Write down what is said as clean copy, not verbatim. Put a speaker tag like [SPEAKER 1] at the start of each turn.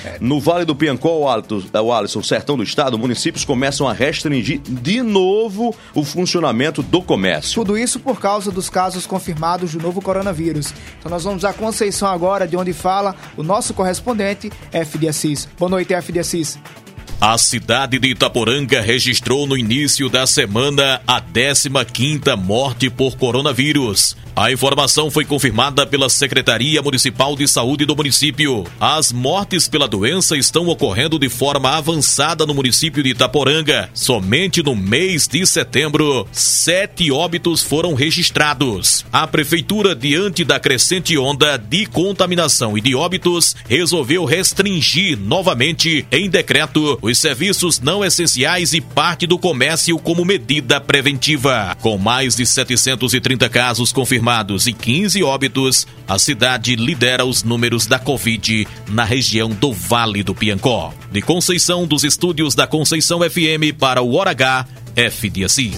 [SPEAKER 1] No Vale do Piancó, o Alisson, sertão do estado, municípios começam a restringir de novo o funcionamento do comércio.
[SPEAKER 2] Tudo isso por causa dos casos confirmados do novo coronavírus. Então nós vamos à Conceição agora, de onde fala o nosso correspondente, FD Assis. Boa noite, FD Assis.
[SPEAKER 3] A cidade de Itaporanga registrou no início da semana a 15ª morte por coronavírus. A informação foi confirmada pela Secretaria Municipal de Saúde do município. As mortes pela doença estão ocorrendo de forma avançada no município de Itaporanga. Somente no mês de setembro, 7 óbitos foram registrados. A prefeitura, diante da crescente onda de contaminação e de óbitos, resolveu restringir novamente em decreto os serviços não essenciais e parte do comércio como medida preventiva. Com mais de 730 casos confirmados e 15 óbitos, a cidade lidera os números da Covid na região do Vale do Piancó. De Conceição, dos estúdios da Conceição FM para o Hora H, FD Assis.